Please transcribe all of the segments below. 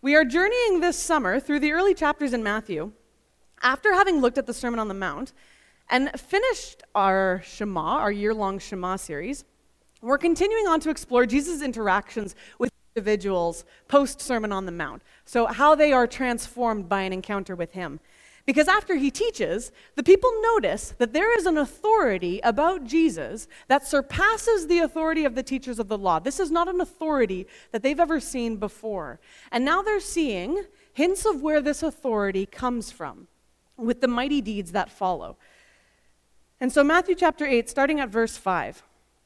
We are journeying this summer through the early chapters in Matthew after having looked at the Sermon on the Mount and finished our Shema, our year-long Shema series. We're continuing on to explore Jesus' interactions with individuals post-Sermon on the Mount, so how they are transformed by an encounter with him. Because after he teaches, the people notice that there is an authority about Jesus that surpasses the authority of the teachers of the law. This is not an authority that they've ever seen before. And now they're seeing hints of where this authority comes from, with the mighty deeds that follow. And so Matthew chapter 8, starting at verse 5.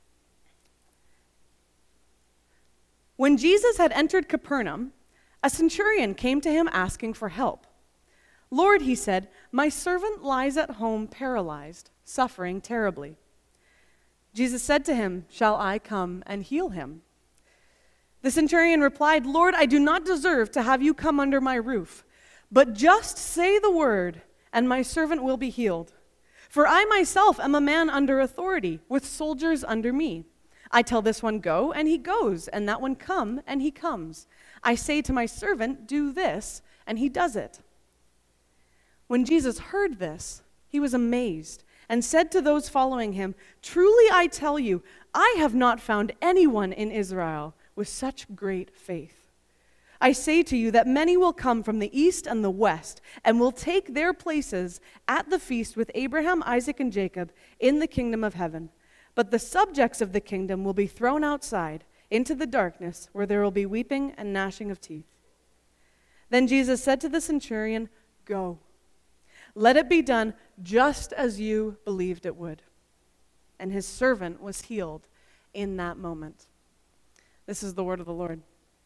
When Jesus had entered Capernaum, a centurion came to him asking for help. "Lord," he said, "my servant lies at home paralyzed, suffering terribly." Jesus said to him, "Shall I come and heal him?" The centurion replied, "Lord, I do not deserve to have you come under my roof, but just say the word, and my servant will be healed. For I myself am a man under authority, with soldiers under me. I tell this one, 'Go,' and he goes, and that one, 'Come,' and he comes. I say to my servant, 'Do this,' and he does it." When Jesus heard this, he was amazed and said to those following him, "Truly I tell you, I have not found anyone in Israel with such great faith. I say to you that many will come from the east and the west and will take their places at the feast with Abraham, Isaac, and Jacob in the kingdom of heaven. But the subjects of the kingdom will be thrown outside into the darkness where there will be weeping and gnashing of teeth." Then Jesus said to the centurion, "Go. Let it be done just as you believed it would." And his servant was healed in that moment. This is the word of the Lord.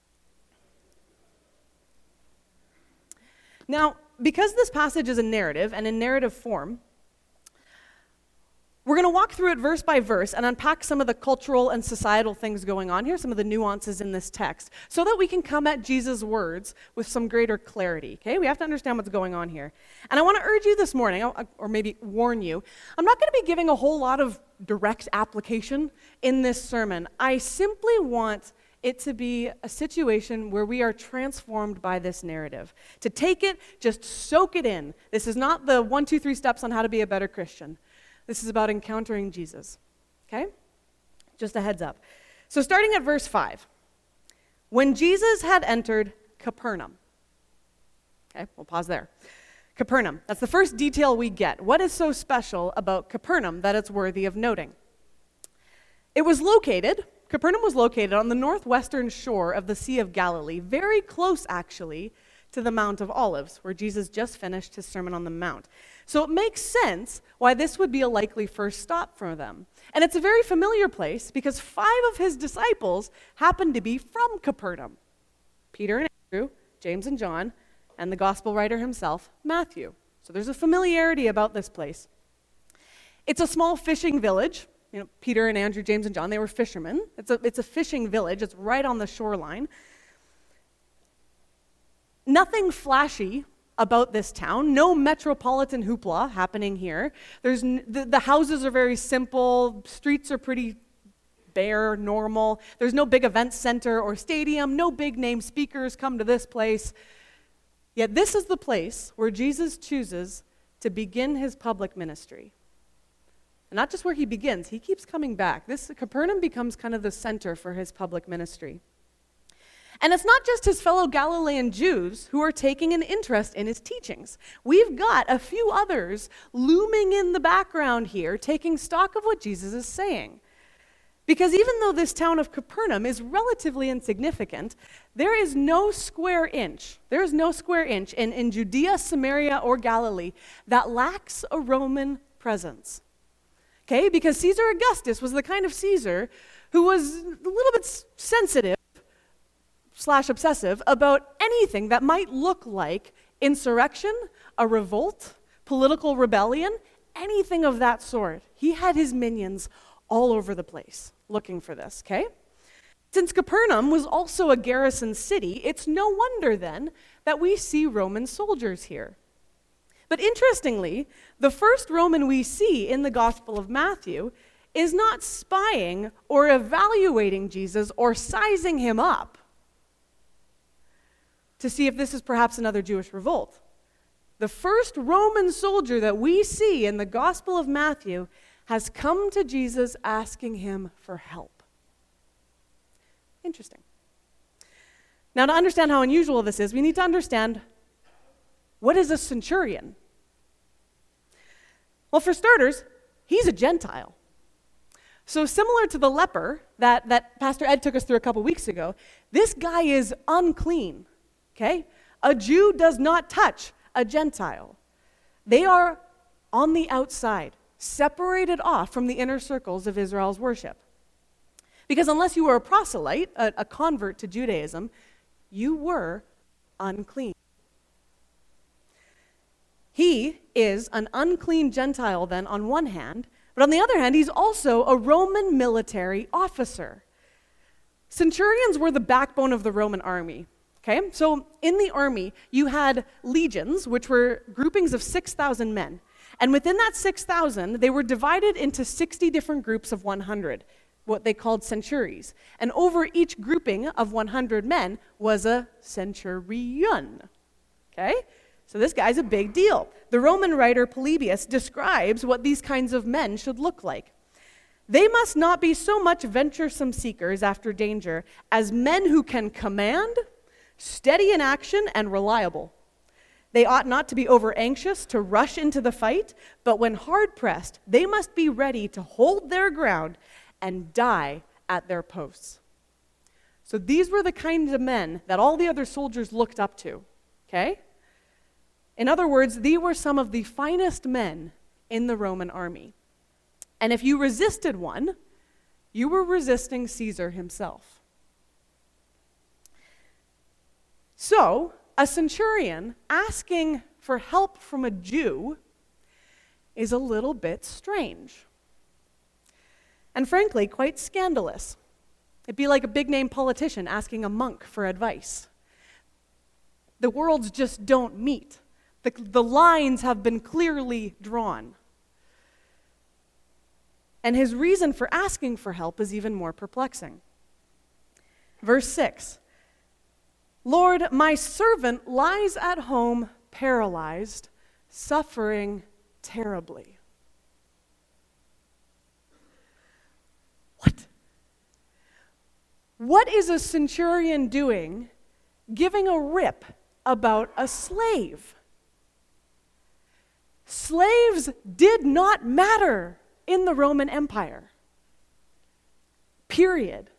Now, because this passage is a narrative and in narrative form, we're going to walk through it verse by verse and unpack some of the cultural and societal things going on here, some of the nuances in this text, so that we can come at Jesus' words with some greater clarity, okay? We have to understand what's going on here. And I want to urge you this morning, or maybe warn you, I'm not going to be giving a whole lot of direct application in this sermon. I simply want it to be a situation where we are transformed by this narrative. To take it, just soak it in. This is not the 1, 2, 3 steps on how to be a better Christian. This is about encountering Jesus, okay? Just a heads up. So starting at verse 5, when Jesus had entered Capernaum. Okay, we'll pause there. Capernaum, that's the first detail we get. What is so special about Capernaum that it's worthy of noting? Capernaum was located on the northwestern shore of the Sea of Galilee, very close actually to the Mount of Olives, where Jesus just finished his Sermon on the Mount. So it makes sense why this would be a likely first stop for them. And it's a very familiar place because 5 of his disciples happened to be from Capernaum: Peter and Andrew, James and John, and the gospel writer himself, Matthew. So there's a familiarity about this place. It's a small fishing village. You know, Peter and Andrew, James and John, they were fishermen. It's a fishing village. It's right on the shoreline. Nothing flashy about this town. No metropolitan hoopla happening here. The houses are very simple. Streets are pretty bare, normal. There's no big event center or stadium. No big name speakers come to this place. Yet this is the place where Jesus chooses to begin his public ministry. And not just where he begins, he keeps coming back. Capernaum becomes kind of the center for his public ministry. And it's not just his fellow Galilean Jews who are taking an interest in his teachings. We've got a few others looming in the background here, taking stock of what Jesus is saying. Because even though this town of Capernaum is relatively insignificant, there is no square inch in Judea, Samaria, or Galilee that lacks a Roman presence. Okay, because Caesar Augustus was the kind of Caesar who was a little bit sensitive / obsessive about anything that might look like insurrection, a revolt, political rebellion, anything of that sort. He had his minions all over the place looking for this, okay? Since Capernaum was also a garrison city, it's no wonder then that we see Roman soldiers here. But interestingly, the first Roman we see in the Gospel of Matthew is not spying or evaluating Jesus or sizing him up. to see if this is perhaps another Jewish revolt. The first Roman soldier that we see in the Gospel of Matthew has come to Jesus asking him for help. Interesting. Now, to understand how unusual this is, we need to understand, what is a centurion? Well, for starters, he's a Gentile. So similar to the leper that Pastor Ed took us through a couple weeks ago, this guy is unclean, okay? A Jew does not touch a Gentile. They are on the outside, separated off from the inner circles of Israel's worship. Because unless you were a proselyte, a convert to Judaism, you were unclean. He is an unclean Gentile then on one hand, but on the other hand, he's also a Roman military officer. Centurions were the backbone of the Roman army. Okay, so in the army, you had legions, which were groupings of 6,000 men. And within that 6,000, they were divided into 60 different groups of 100, what they called centuries. And over each grouping of 100 men was a centurion. Okay, so this guy's a big deal. The Roman writer Polybius describes what these kinds of men should look like. They must not be so much venturesome seekers after danger as men who can command, steady in action, and reliable. They ought not to be over-anxious to rush into the fight, but when hard-pressed, they must be ready to hold their ground and die at their posts. So these were the kinds of men that all the other soldiers looked up to, okay? In other words, these were some of the finest men in the Roman army. And if you resisted one, you were resisting Caesar himself. So, a centurion asking for help from a Jew is a little bit strange. And frankly, quite scandalous. It'd be like a big-name politician asking a monk for advice. The worlds just don't meet. The lines have been clearly drawn. And his reason for asking for help is even more perplexing. Verse 6, "Lord, my servant lies at home paralyzed, suffering terribly." What? What is a centurion doing giving a rip about a slave? Slaves did not matter in the Roman Empire. Period.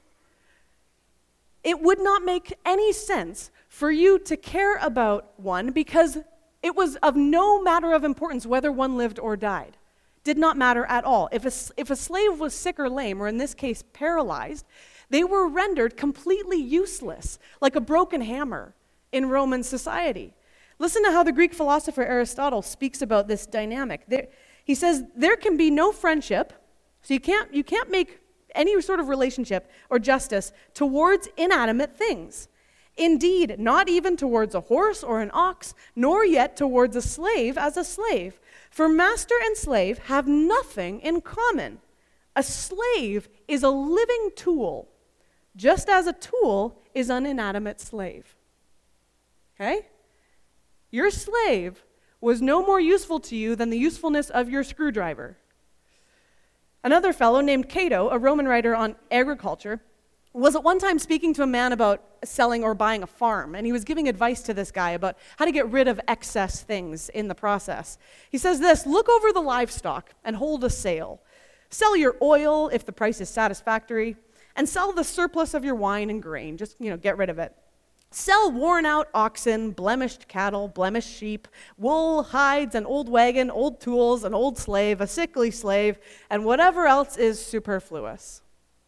It would not make any sense for you to care about one because it was of no matter of importance whether one lived or died. Did not matter at all. If a slave was sick or lame, or in this case paralyzed, they were rendered completely useless, like a broken hammer in Roman society. Listen to how the Greek philosopher Aristotle speaks about this dynamic. He says, there can be no friendship, so you can't make any sort of relationship or justice towards inanimate things. Indeed, not even towards a horse or an ox, nor yet towards a slave as a slave. For master and slave have nothing in common. A slave is a living tool, just as a tool is an inanimate slave. Okay? Your slave was no more useful to you than the usefulness of your screwdriver. Another fellow named Cato, a Roman writer on agriculture, was at one time speaking to a man about selling or buying a farm, and he was giving advice to this guy about how to get rid of excess things in the process. He says this, "Look over the livestock and hold a sale. Sell your oil if the price is satisfactory, and sell the surplus of your wine and grain. Just, get rid of it. Sell worn-out oxen, blemished cattle, blemished sheep, wool, hides, an old wagon, old tools, an old slave, a sickly slave, and whatever else is superfluous."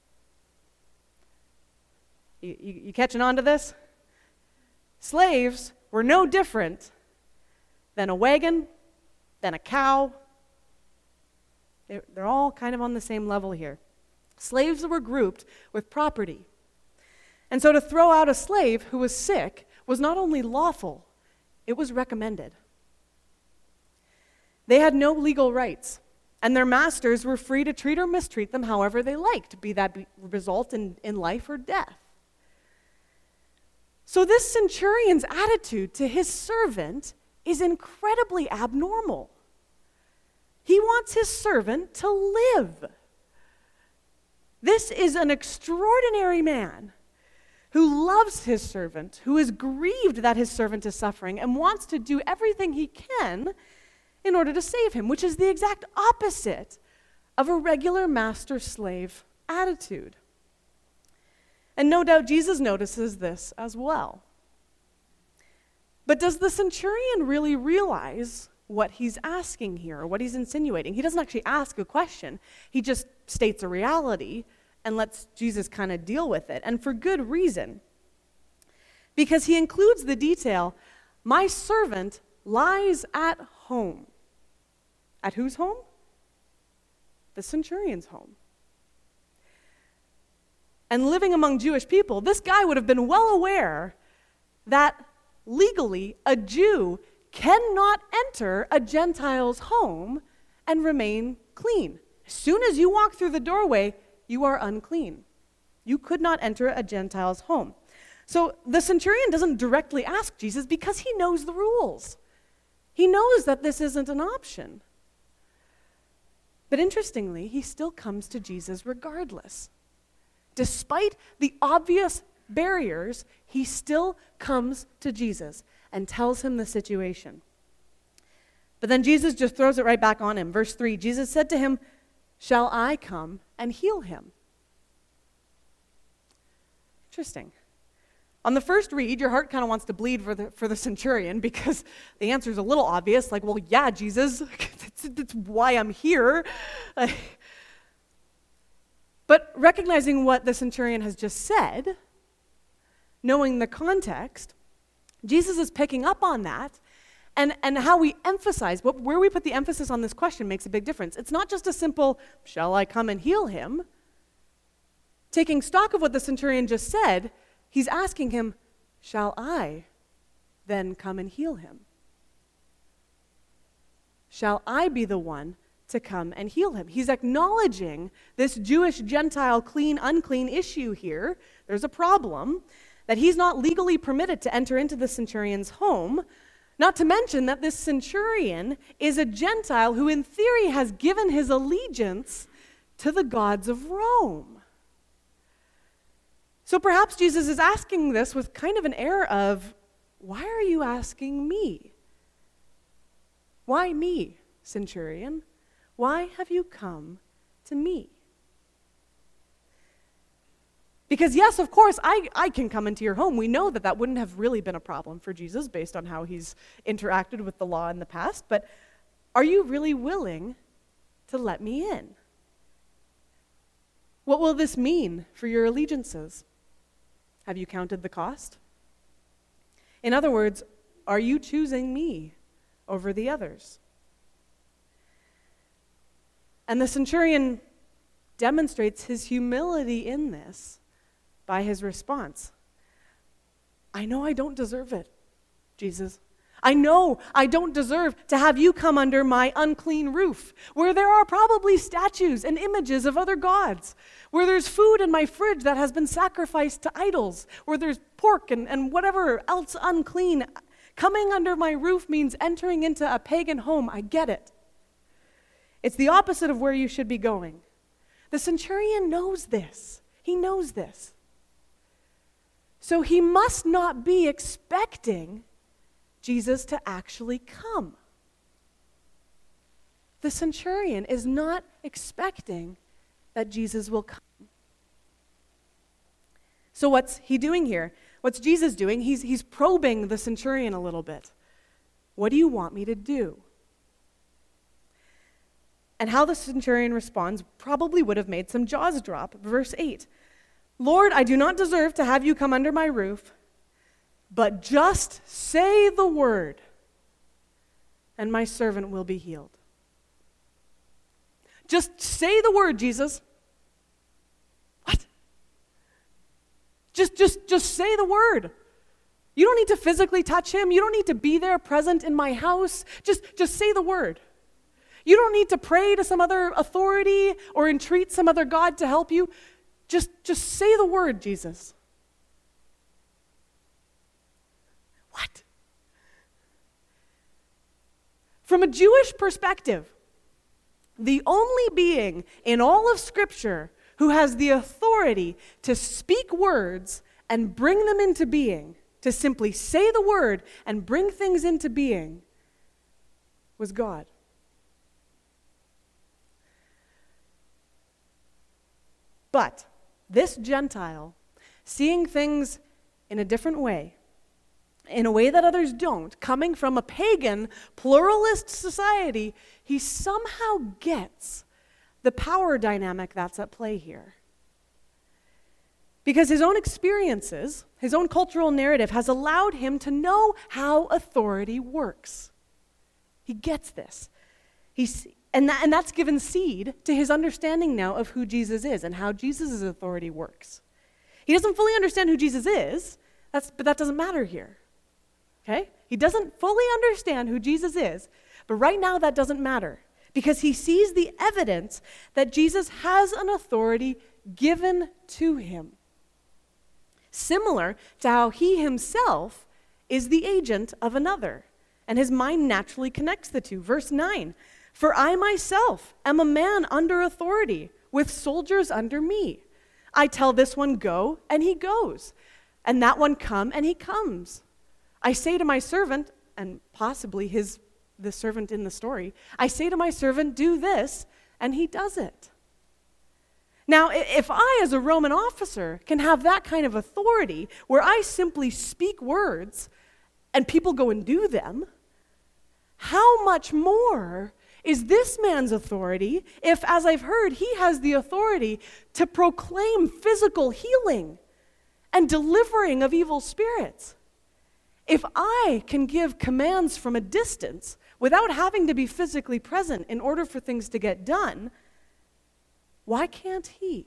You catching on to this? Slaves were no different than a wagon, than a cow. They're all kind of on the same level here. Slaves were grouped with property. And so to throw out a slave who was sick was not only lawful, it was recommended. They had no legal rights, and their masters were free to treat or mistreat them however they liked, be that result in life or death. So this centurion's attitude to his servant is incredibly abnormal. He wants his servant to live. This is an extraordinary man who loves his servant, who is grieved that his servant is suffering, and wants to do everything he can in order to save him, which is the exact opposite of a regular master-slave attitude. And no doubt Jesus notices this as well. But does the centurion really realize what he's asking here, or what he's insinuating? He doesn't actually ask a question. He just states a reality and lets Jesus kind of deal with it, and for good reason. Because he includes the detail, my servant lies at home. At whose home? The centurion's home. And living among Jewish people, this guy would have been well aware that legally a Jew cannot enter a Gentile's home and remain clean. As soon as you walk through the doorway, you are unclean. You could not enter a Gentile's home. So the centurion doesn't directly ask Jesus because he knows the rules. He knows that this isn't an option. But interestingly, he still comes to Jesus regardless. Despite the obvious barriers, he still comes to Jesus and tells him the situation. But then Jesus just throws it right back on him. Verse 3, Jesus said to him, "Shall I come and heal him?" Interesting. On the first read, your heart kind of wants to bleed for the centurion because the answer is a little obvious, like, well, yeah, Jesus, that's why I'm here. But recognizing what the centurion has just said, knowing the context, Jesus is picking up on that, and how we emphasize, where we put the emphasis on this question makes a big difference. It's not just a simple, shall I come and heal him? Taking stock of what the centurion just said, he's asking him, shall I then come and heal him? Shall I be the one to come and heal him? He's acknowledging this Jewish-Gentile clean-unclean issue here. There's a problem, that he's not legally permitted to enter into the centurion's home, not to mention that this centurion is a Gentile who in theory has given his allegiance to the gods of Rome. So perhaps Jesus is asking this with kind of an air of, why are you asking me? Why me, centurion? Why have you come to me? Because yes, of course, I can come into your home. We know that wouldn't have really been a problem for Jesus based on how he's interacted with the law in the past, but are you really willing to let me in? What will this mean for your allegiances? Have you counted the cost? In other words, are you choosing me over the others? And the centurion demonstrates his humility in this by his response. I know I don't deserve it, Jesus. I know I don't deserve to have you come under my unclean roof, where there are probably statues and images of other gods, where there's food in my fridge that has been sacrificed to idols, where there's pork and whatever else unclean. Coming under my roof means entering into a pagan home. I get it. It's the opposite of where you should be going. The centurion knows this. He knows this. So he must not be expecting Jesus to actually come. The centurion is not expecting that Jesus will come. So what's he doing here? What's Jesus doing? He's probing the centurion a little bit. What do you want me to do? And how the centurion responds probably would have made some jaws drop. Verse 8, Lord, I do not deserve to have you come under my roof, but just say the word, and my servant will be healed. Just say the word, Jesus. What? Just say the word. You don't need to physically touch him. You don't need to be there present in my house. Just say the word. You don't need to pray to some other authority or entreat some other God to help you. Just say the word, Jesus. From a Jewish perspective, the only being in all of Scripture who has the authority to speak words and bring them into being, to simply say the word and bring things into being, was God. But this Gentile, seeing things in a different way, in a way that others don't, coming from a pagan, pluralist society, he somehow gets the power dynamic that's at play here. Because his own experiences, his own cultural narrative has allowed him to know how authority works. He gets this. And that's given seed to his understanding now of who Jesus is and how Jesus' authority works. He doesn't fully understand who Jesus is, but that doesn't matter here. Okay? He doesn't fully understand who Jesus is, but right now that doesn't matter because he sees the evidence that Jesus has an authority given to him. Similar to how he himself is the agent of another, and his mind naturally connects the two. Verse 9, "For I myself am a man under authority, with soldiers under me. I tell this one, go, and he goes, and that one, come, and he comes. I say to my servant," and possibly the servant in the story, "I say to my servant, do this, and he does it." Now, if I, as a Roman officer, can have that kind of authority where I simply speak words and people go and do them, how much more is this man's authority if, as I've heard, he has the authority to proclaim physical healing and delivering of evil spirits? If I can give commands from a distance without having to be physically present in order for things to get done, why can't he?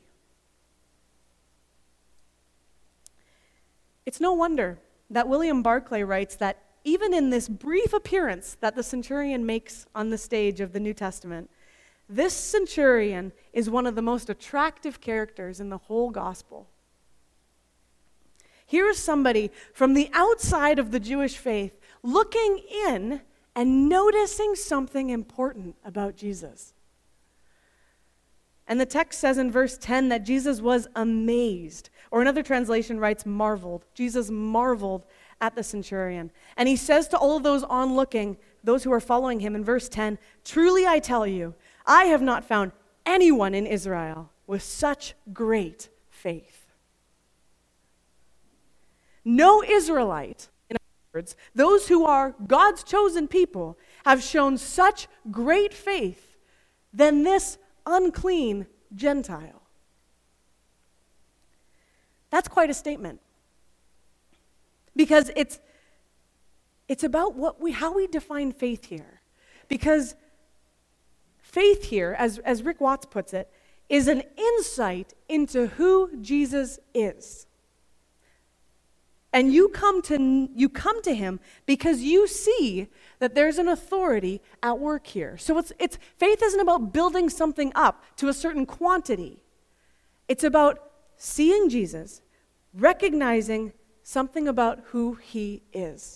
It's no wonder that William Barclay writes that even in this brief appearance that the centurion makes on the stage of the New Testament, this centurion is one of the most attractive characters in the whole gospel. Here is somebody from the outside of the Jewish faith looking in and noticing something important about Jesus. And the text says in verse 10 that Jesus was amazed, or another translation writes marveled. Jesus marveled at the centurion. And he says to all of those onlooking, those who are following him in verse 10, "Truly I tell you, I have not found anyone in Israel with such great faith." No Israelite, in other words, those who are God's chosen people, have shown such great faith than this unclean Gentile. That's quite a statement. Because it's about how we define faith here. Because faith here, as Rick Watts puts it, is an insight into who Jesus is. And you come to him because you see that there's an authority at work here. So it's faith isn't about building something up to a certain quantity. It's about seeing Jesus, recognizing something about who he is.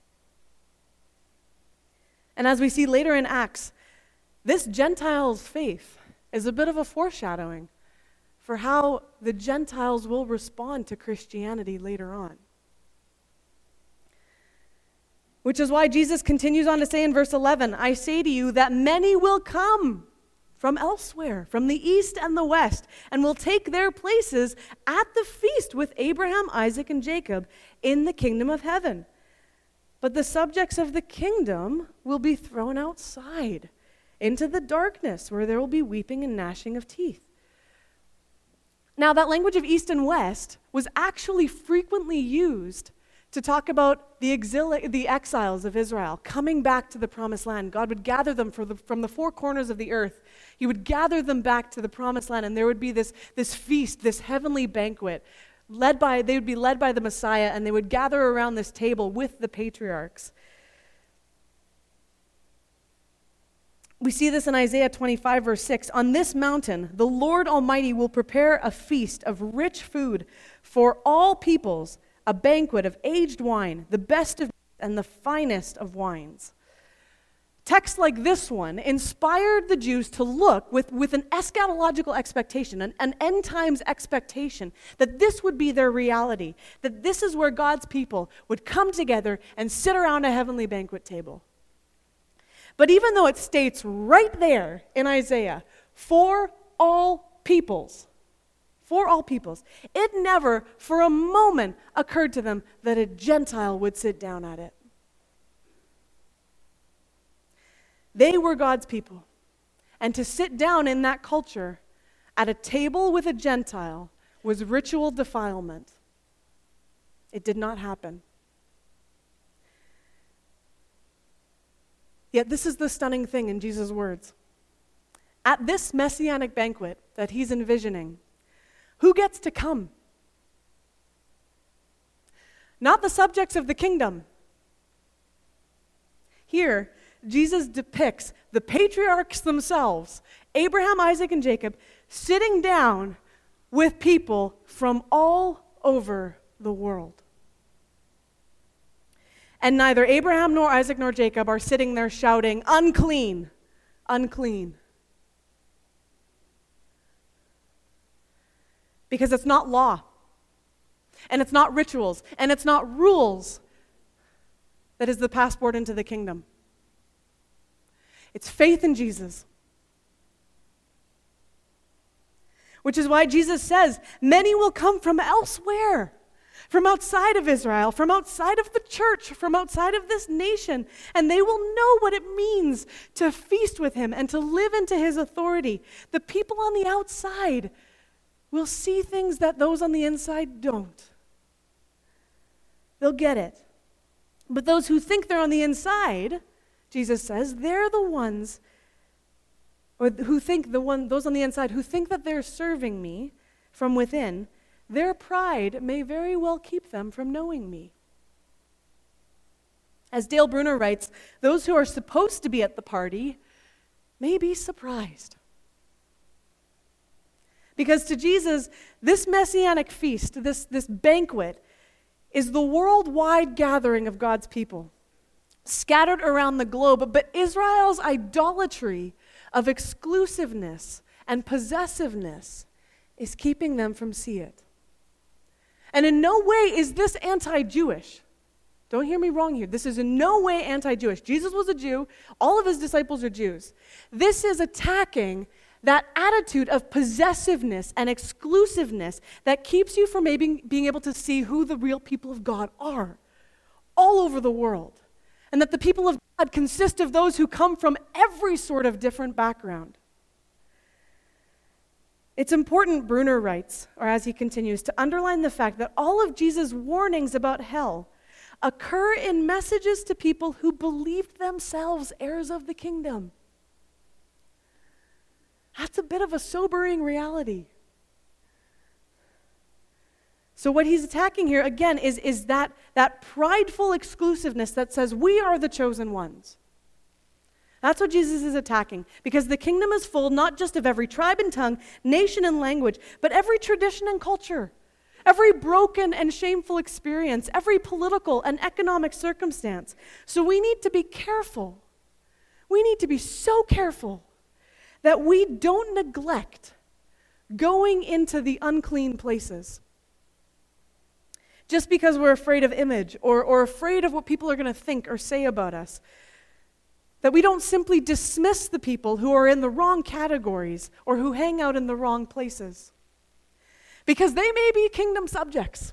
And as we see later in Acts, this Gentile's faith is a bit of a foreshadowing for how the Gentiles will respond to Christianity later on. Which is why Jesus continues on to say in verse 11, "I say to you that many will come from elsewhere, from the east and the west, and will take their places at the feast with Abraham, Isaac, and Jacob in the kingdom of heaven. But the subjects of the kingdom will be thrown outside into the darkness where there will be weeping and gnashing of teeth." Now, that language of east and west was actually frequently used to talk about the exiles of Israel coming back to the promised land. God would gather them from the four corners of the earth. He would gather them back to the promised land, and there would be this feast, this heavenly banquet. They would be led by the Messiah, and they would gather around this table with the patriarchs. We see this in Isaiah 25, verse 6. "On this mountain, the Lord Almighty will prepare a feast of rich food for all peoples, a banquet of aged wine, the best of and the finest of wines." Texts like this one inspired the Jews to look with an eschatological expectation, an end times expectation, that this would be their reality, that this is where God's people would come together and sit around a heavenly banquet table. But even though it states right there in Isaiah, for all peoples, it never for a moment occurred to them that a Gentile would sit down at it. They were God's people. And to sit down in that culture at a table with a Gentile was ritual defilement. It did not happen. Yet this is the stunning thing in Jesus' words. At this messianic banquet that he's envisioning, who gets to come? Not the subjects of the kingdom. Here, Jesus depicts the patriarchs themselves, Abraham, Isaac, and Jacob, sitting down with people from all over the world. And neither Abraham nor Isaac nor Jacob are sitting there shouting, unclean, unclean. Because it's not law, and it's not rituals, and it's not rules that is the passport into the kingdom. It's faith in Jesus. Which is why Jesus says, many will come from elsewhere, from outside of Israel, from outside of the church, from outside of this nation, and they will know what it means to feast with him and to live into his authority. The people on the outside will see things that those on the inside don't. They'll get it. But those who think they're on the inside, Jesus says, they're the ones, or who think those on the inside who think that they're serving me from within, their pride may very well keep them from knowing me. As Dale Bruner writes, those who are supposed to be at the party may be surprised. Because to Jesus, this messianic feast, this banquet, is the worldwide gathering of God's people, scattered around the globe, but Israel's idolatry of exclusiveness and possessiveness is keeping them from seeing it. And in no way is this anti-Jewish. Don't hear me wrong here. This is in no way anti-Jewish. Jesus was a Jew. All of his disciples are Jews. This is attacking that attitude of possessiveness and exclusiveness that keeps you from maybe being able to see who the real people of God are all over the world. And that the people of God consist of those who come from every sort of different background. It's important, Bruner writes, or as he continues, to underline the fact that all of Jesus' warnings about hell occur in messages to people who believed themselves heirs of the kingdom. That's a bit of a sobering reality. So what he's attacking here, again, is that prideful exclusiveness that says we are the chosen ones. That's what Jesus is attacking, because the kingdom is full not just of every tribe and tongue, nation and language, but every tradition and culture, every broken and shameful experience, every political and economic circumstance. So we need to be careful. We need to be so careful that we don't neglect going into the unclean places just because we're afraid of image or afraid of what people are going to think or say about us. That we don't simply dismiss the people who are in the wrong categories or who hang out in the wrong places. Because they may be kingdom subjects.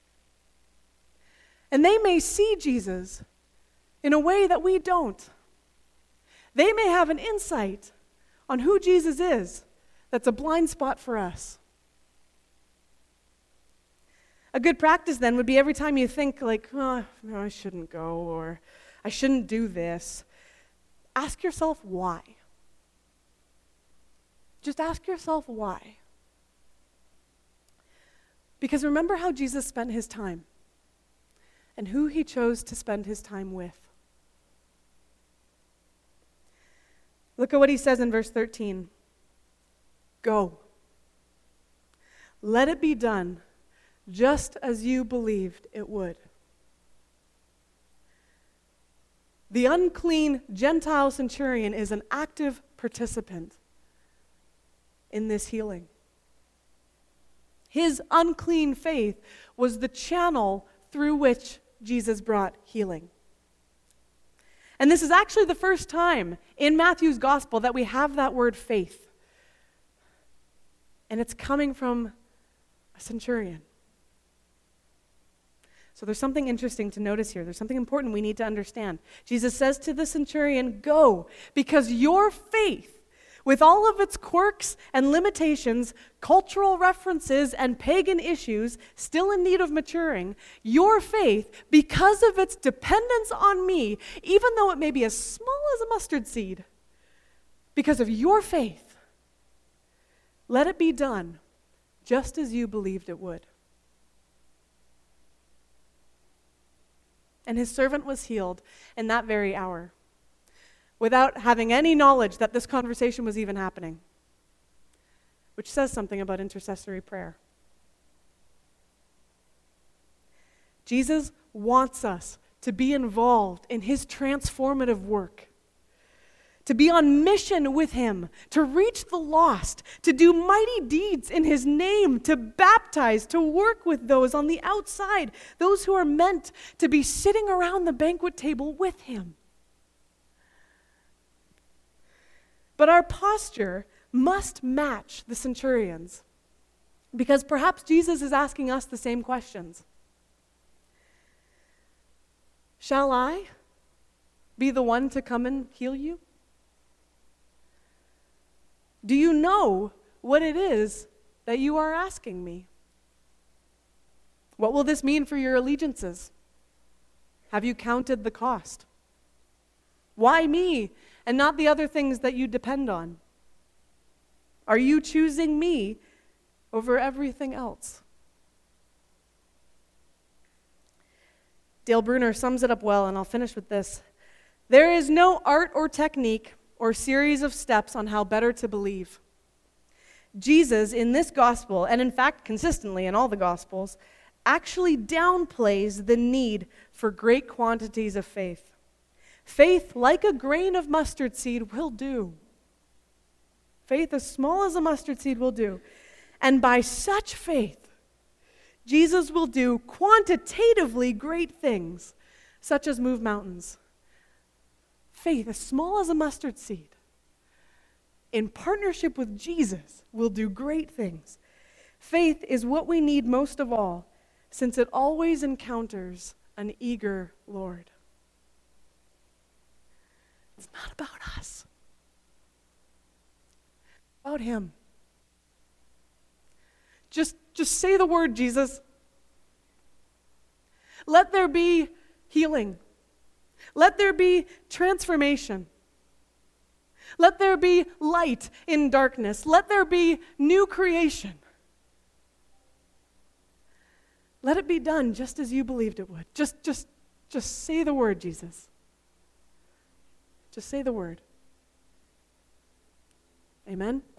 And they may see Jesus in a way that we don't. They may have an insight on who Jesus is that's a blind spot for us. A good practice then would be every time you think like, oh, no, I shouldn't go, or I shouldn't do this, ask yourself why. Just ask yourself why. Because remember how Jesus spent his time and who he chose to spend his time with. Look at what he says in verse 13. Go. Let it be done just as you believed it would. the unclean Gentile centurion is an active participant in this healing. His unclean faith was the channel through which Jesus brought healing. And this is actually the first time in Matthew's gospel that we have that word faith. And it's coming from a centurion. So there's something interesting to notice here. There's something important we need to understand. Jesus says to the centurion, "Go, because your faith, with all of its quirks and limitations, cultural references and pagan issues still in need of maturing, your faith, because of its dependence on me, even though it may be as small as a mustard seed, because of your faith, let it be done just as you believed it would." And his servant was healed in that very hour, without having any knowledge that this conversation was even happening, which says something about intercessory prayer. Jesus wants us to be involved in his transformative work, to be on mission with him, to reach the lost, to do mighty deeds in his name, to baptize, to work with those on the outside, those who are meant to be sitting around the banquet table with him. But our posture must match the centurion's, because perhaps Jesus is asking us the same questions. Shall I be the one to come and heal you? Do you know what it is that you are asking me? What will this mean for your allegiances? Have you counted the cost? Why me and not the other things that you depend on? Are you choosing me over everything else? Dale Bruner sums it up well, and I'll finish with this. There is no art or technique or series of steps on how better to believe. Jesus, in this gospel, and in fact consistently in all the gospels, actually downplays the need for great quantities of faith. Faith, like a grain of mustard seed, will do. Faith as small as a mustard seed will do. And by such faith, Jesus will do quantitatively great things, such as move mountains. Faith, as small as a mustard seed, in partnership with Jesus, will do great things. Faith is what we need most of all, since it always encounters an eager Lord. It's not about us. It's about him. Just say the word, Jesus. Let there be healing. Let there be transformation. Let there be light in darkness. Let there be new creation. Let it be done just as you believed it would. Just say the word, Jesus. Just say the word. Amen?